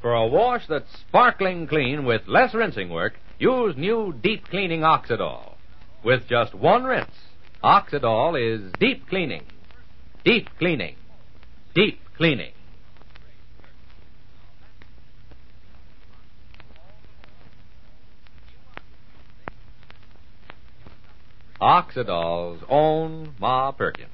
For a wash that's sparkling clean with less rinsing work, use new deep cleaning Oxidol. With just one rinse, Oxidol is deep cleaning. Deep cleaning. Deep cleaning. Oxidol's own Ma Perkins.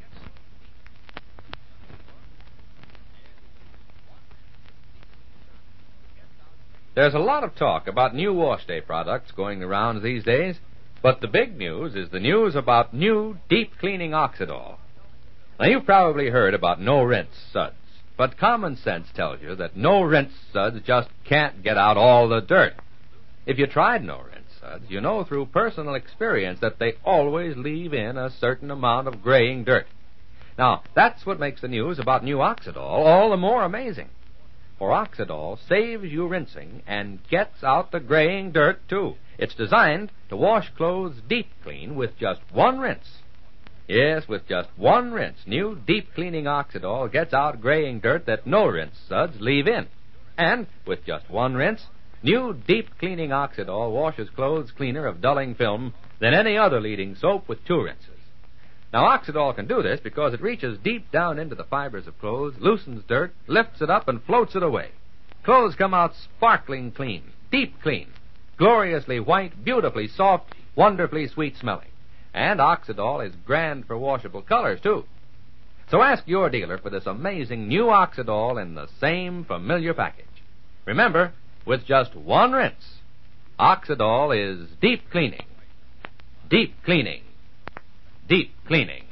There's a lot of talk about new wash day products going the rounds these days, but the big news is the news about new deep cleaning Oxidol. Now, you've probably heard about no-rinse suds, but common sense tells you that no-rinse suds just can't get out all the dirt. If you tried no-rinse suds, you know through personal experience that they always leave in a certain amount of graying dirt. Now, that's what makes the news about new Oxidol all the more amazing. For Oxidol saves you rinsing and gets out the graying dirt, too. It's designed to wash clothes deep clean with just one rinse. Yes, with just one rinse, new deep cleaning Oxidol gets out graying dirt that no-rinse suds leave in. And with just one rinse, new deep cleaning Oxidol washes clothes cleaner of dulling film than any other leading soap with two rinses. Now, Oxidol can do this because it reaches deep down into the fibers of clothes, loosens dirt, lifts it up, and floats it away. Clothes come out sparkling clean, deep clean, gloriously white, beautifully soft, wonderfully sweet-smelling. And Oxidol is grand for washable colors, too. So ask your dealer for this amazing new Oxidol in the same familiar package. Remember, with just one rinse, Oxidol is deep cleaning. Deep cleaning. Deep cleaning.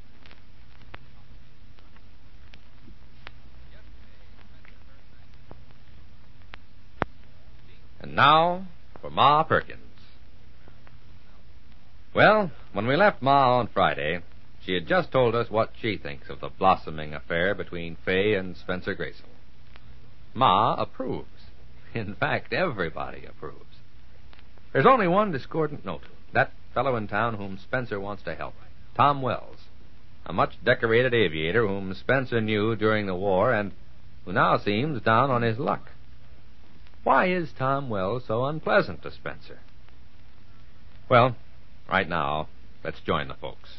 And now for Ma Perkins. Well, when we left Ma on Friday, she had just told us what she thinks of the blossoming affair between Fay and Spencer Grayson. Ma approves. In fact, everybody approves. There's only one discordant note. That fellow in town whom Spencer wants to help, Tom Wells, a much-decorated aviator whom Spencer knew during the war and who now seems down on his luck. Why is Tom Wells so unpleasant to Spencer? Well, right now, let's join the folks.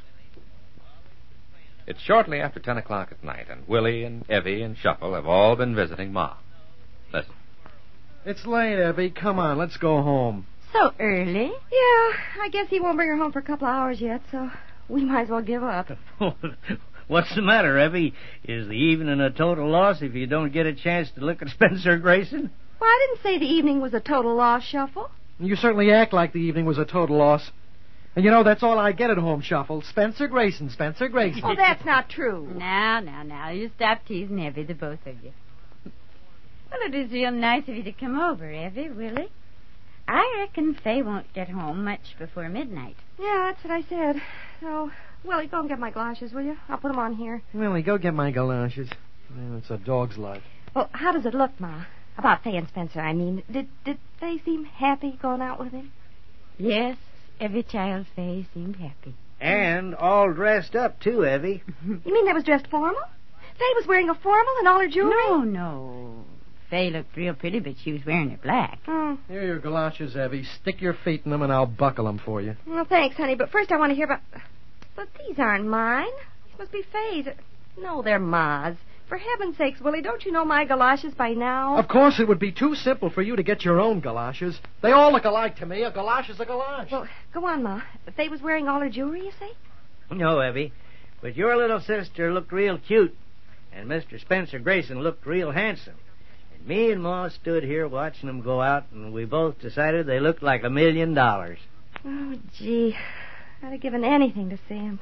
It's shortly after 10 o'clock at night, and Willie and Evie and Shuffle have all been visiting Ma. Listen. It's late, Evie. Come on, let's go home. So early? Yeah, I guess he won't bring her home for a couple of hours yet, so we might as well give up. What's the matter, Evie? Is the evening a total loss if you don't get a chance to look at Spencer Grayson? Well, I didn't say the evening was a total loss, Shuffle. You certainly act like the evening was a total loss. And you know, that's all I get at home, Shuffle. Spencer Grayson, Spencer Grayson. Oh, that's not true. Now, you stop teasing Evie, the both of you. Well, it is real nice of you to come over, Evie, Willie. I reckon Fay won't get home much before midnight. Yeah, that's what I said. So, Willie, go and get my galoshes, will you? I'll put them on here. Willie, go get my galoshes. It's a dog's life. Well, how does it look, Ma? About Fay and Spencer, I mean. Did they seem happy going out with him? Yes, every child's Fay seemed happy. And all dressed up, too, Evie. You mean they was dressed formal? Fay was wearing a formal and all her jewelry? No. Fay looked real pretty, but she was wearing it black. Hmm. Here are your galoshes, Evie. Stick your feet in them and I'll buckle them for you. Well, thanks, honey, but first I want to hear about... But these aren't mine. These must be Fay's. No, they're Ma's. For heaven's sakes, Willie, don't you know my galoshes by now? Of course, it would be too simple for you to get your own galoshes. They all look alike to me. A galosh is a galosh. Well, go on, Ma. Fay was wearing all her jewelry, you say? No, Evie, but your little sister looked real cute, and Mr. Spencer Grayson looked real handsome. And me and Ma stood here watching them go out, and we both decided they looked like $1 million. Oh, gee. I'd have given anything to see him.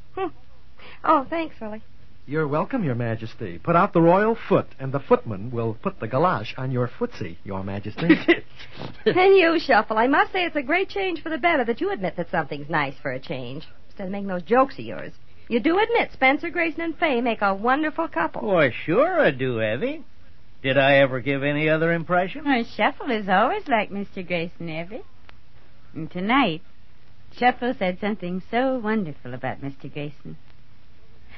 Oh, thanks, Willie. You're welcome, Your Majesty. Put out the royal foot, and the footman will put the galosh on your footsie, Your Majesty. And you, Shuffle, I must say it's a great change for the better that you admit that something's nice for a change, instead of making those jokes of yours. You do admit Spencer, Grayson, and Fay make a wonderful couple. Why, sure I do, Evie. Did I ever give any other impression? Shuffle is always like Mr. Grayson, Evie. And tonight, Shuffle said something so wonderful about Mr. Grayson.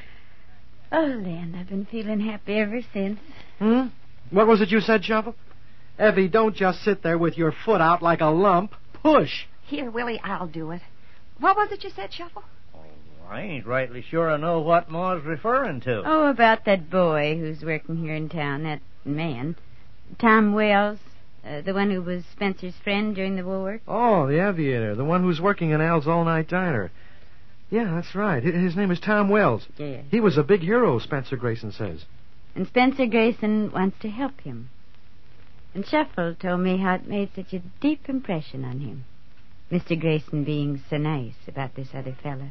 Oh, Len, I've been feeling happy ever since. What was it you said, Shuffle? Evie, don't just sit there with your foot out like a lump. Push. Here, Willie, I'll do it. What was it you said, Shuffle? I ain't rightly sure I know what Ma's referring to. Oh, about that boy who's working here in town, that man. Tom Wells, the one who was Spencer's friend during the war. Oh, the aviator, the one who's working in Al's all-night diner. Yeah, that's right. His name is Tom Wells. Yeah. He was a big hero, Spencer Grayson says. And Spencer Grayson wants to help him. And Shuffle told me how it made such a deep impression on him. Mr. Grayson being so nice about this other fella.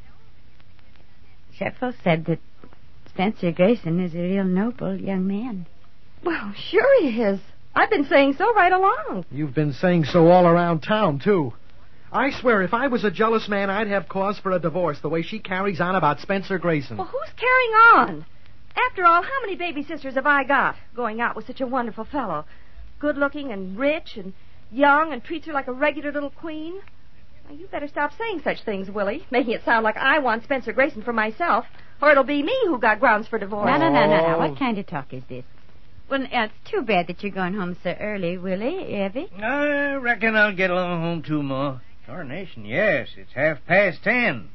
Shuffle said that Spencer Grayson is a real noble young man. Well, sure he is. I've been saying so right along. You've been saying so all around town, too. I swear, if I was a jealous man, I'd have cause for a divorce the way she carries on about Spencer Grayson. Well, who's carrying on? After all, how many baby sisters have I got going out with such a wonderful fellow? Good-looking and rich and young and treats her like a regular little queen? Now, you better stop saying such things, Willie, making it sound like I want Spencer Grayson for myself, or it'll be me who got grounds for divorce. No. What kind of talk is this? Well, it's too bad that you're going home so early, Willie, Evie. I reckon I'll get along home too, Ma. Darnation, yes, it's 10:30.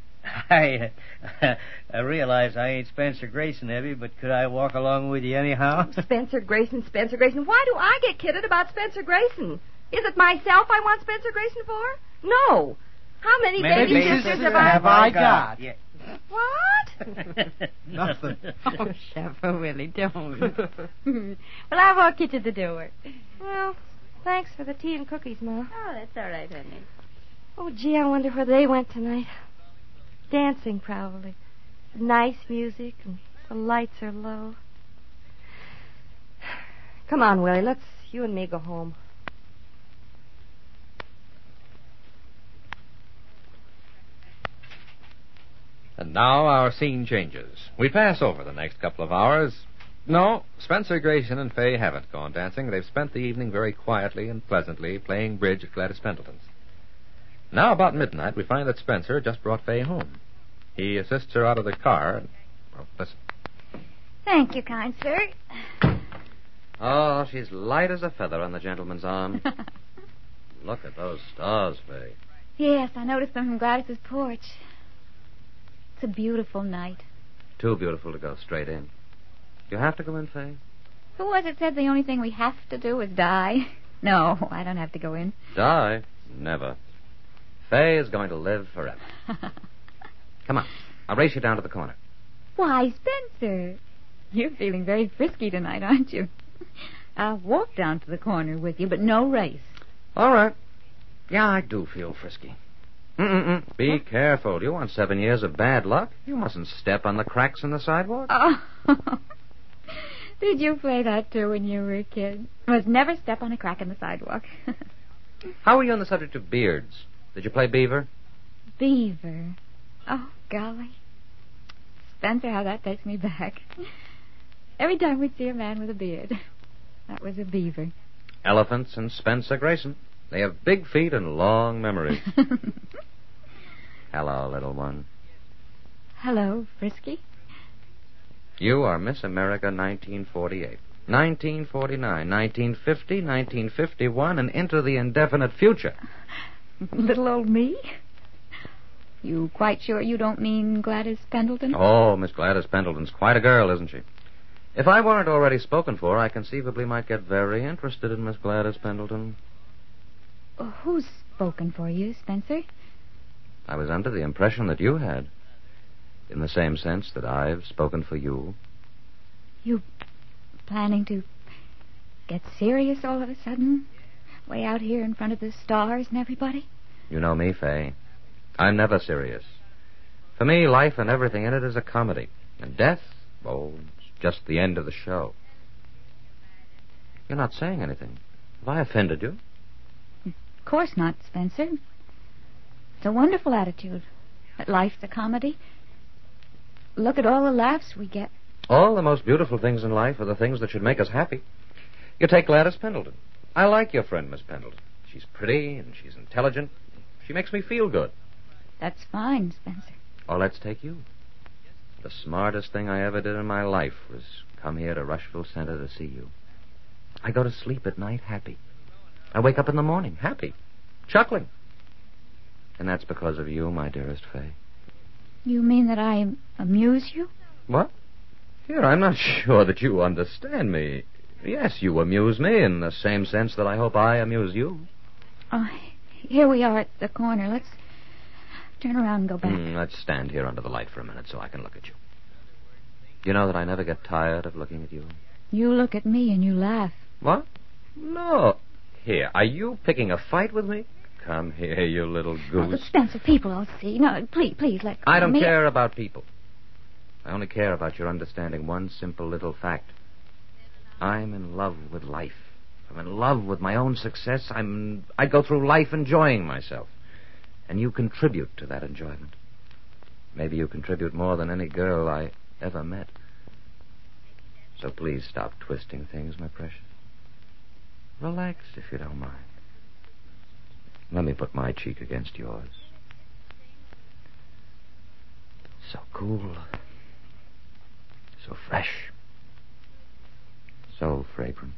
I realize I ain't Spencer Grayson, Evie, but could I walk along with you anyhow? Spencer Grayson. Why do I get kidded about Spencer Grayson? Is it myself I want Spencer Grayson for? No. How many baby sisters have I got? Yeah. What? Nothing. Oh, Shuffle, Willie, don't. Well, I'll walk you to the door. Well, thanks for the tea and cookies, Ma. Oh, that's all right, honey. Oh, gee, I wonder where they went tonight. Dancing, probably. Nice music, and the lights are low. Come on, Willie, let's you and me go home. And now our scene changes. We pass over the next couple of hours. No, Spencer Grayson and Fay haven't gone dancing. They've spent the evening very quietly and pleasantly playing bridge at Gladys Pendleton's. Now, about midnight, we find that Spencer just brought Fay home. He assists her out of the car. And, well, listen. Thank you, kind sir. Oh, she's light as a feather on the gentleman's arm. Look at those stars, Fay. Yes, I noticed them from Gladys's porch. It's a beautiful night. Too beautiful to go straight in. You have to go in, Fay? Who was it said the only thing we have to do is die? No, I don't have to go in. Die? Never. Fay is going to live forever. Come on. I'll race you down to the corner. Why, Spencer, you're feeling very frisky tonight, aren't you? I'll walk down to the corner with you, but no race. All right. Yeah, I do feel frisky. Be careful. You want 7 years of bad luck? You mustn't step on the cracks in the sidewalk. Oh. Did you play that, too, when you were a kid? Must never step on a crack in the sidewalk. How are you on the subject of beards? Did you play beaver? Beaver. Oh, golly. Spencer, how that takes me back. Every time we'd see a man with a beard, that was a beaver. Elephants and Spencer Grayson. They have big feet and long memories. Hello, little one. Hello, Frisky. You are Miss America 1948, 1949, 1950, 1951, and into the indefinite future. Little old me? You quite sure you don't mean Gladys Pendleton? Oh, Miss Gladys Pendleton's quite a girl, isn't she? If I weren't already spoken for, I conceivably might get very interested in Miss Gladys Pendleton. Who's spoken for you, Spencer? I was under the impression that you had. In the same sense that I've spoken for you. You planning to get serious all of a sudden? Way out here in front of the stars and everybody? You know me, Fay. I'm never serious. For me, life and everything in it is a comedy. And death, oh, it's just the end of the show. You're not saying anything. Have I offended you? Of course not, Spencer. It's a wonderful attitude. That life's a comedy. Look at all the laughs we get. All the most beautiful things in life are the things that should make us happy. You take Gladys Pendleton. I like your friend, Miss Pendleton. She's pretty and she's intelligent. She makes me feel good. That's fine, Spencer. Or let's take you. The smartest thing I ever did in my life was come here to Rushville Center to see you. I go to sleep at night happy. I wake up in the morning happy, chuckling. And that's because of you, my dearest Fay. You mean that I amuse you? What? Here, I'm not sure that you understand me. Yes, you amuse me in the same sense that I hope I amuse you. Here we are at the corner. Let's turn around and go back. Let's stand here under the light for a minute so I can look at you. You know that I never get tired of looking at you? You look at me and you laugh. What? No. Here, are you picking a fight with me? Come here, you little goose. Spencer, people will see. No, please, let go. I don't care about people. I only care about your understanding one simple little fact. I'm in love with life. I'm in love with my own success. I go through life enjoying myself. And you contribute to that enjoyment. Maybe you contribute more than any girl I ever met. So please stop twisting things, my precious. Relax if you don't mind. Let me put my cheek against yours. So cool. So fresh. So fragrant.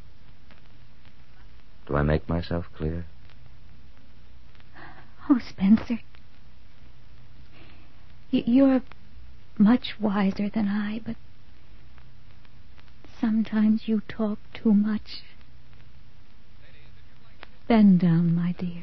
Do I make myself clear? Oh, Spencer. You're much wiser than I, but sometimes you talk too much. Bend down, my dear.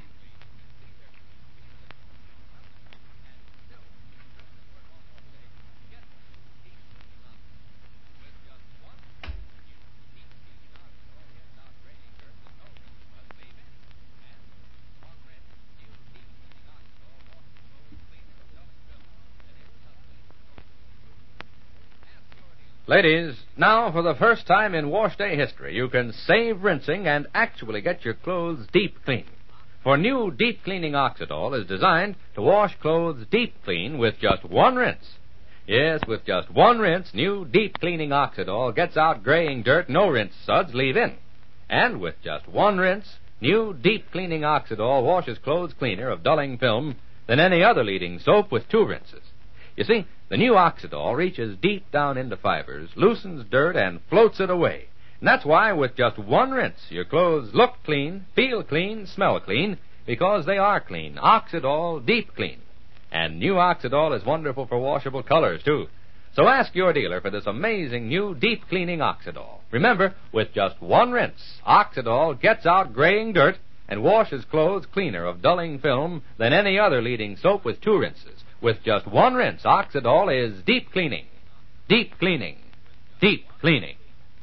Ladies, now for the first time in wash day history, you can save rinsing and actually get your clothes deep clean. For new deep cleaning Oxidol is designed to wash clothes deep clean with just one rinse. Yes, with just one rinse, new deep cleaning Oxidol gets out graying dirt no rinse suds leave in. And with just one rinse, new deep cleaning Oxidol washes clothes cleaner of dulling film than any other leading soap with two rinses. You see, the new Oxidol reaches deep down into fibers, loosens dirt, and floats it away. And that's why with just one rinse, your clothes look clean, feel clean, smell clean, because they are clean. Oxidol Deep Clean. And new Oxidol is wonderful for washable colors, too. So ask your dealer for this amazing new deep cleaning Oxidol. Remember, with just one rinse, Oxidol gets out graying dirt and washes clothes cleaner of dulling film than any other leading soap with two rinses. With just one rinse, Oxidol is deep cleaning. Deep cleaning. Deep cleaning.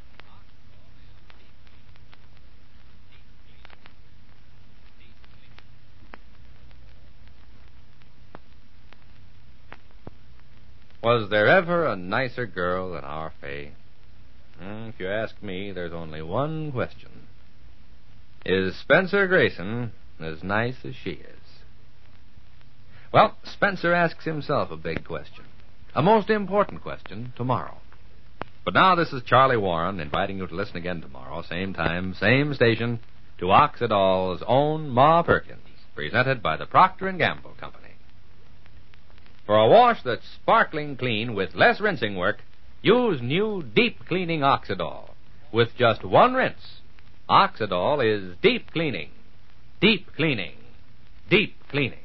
Was there ever a nicer girl than our Fay? If you ask me, there's only one question. Is Spencer Grayson as nice as she is? Well, Spencer asks himself a big question. A most important question tomorrow. But now this is Charlie Warren inviting you to listen again tomorrow, same time, same station, to Oxidol's own Ma Perkins, presented by the Procter & Gamble Company. For a wash that's sparkling clean with less rinsing work, use new deep cleaning Oxidol. With just one rinse, Oxidol is deep cleaning. Deep cleaning. Deep cleaning.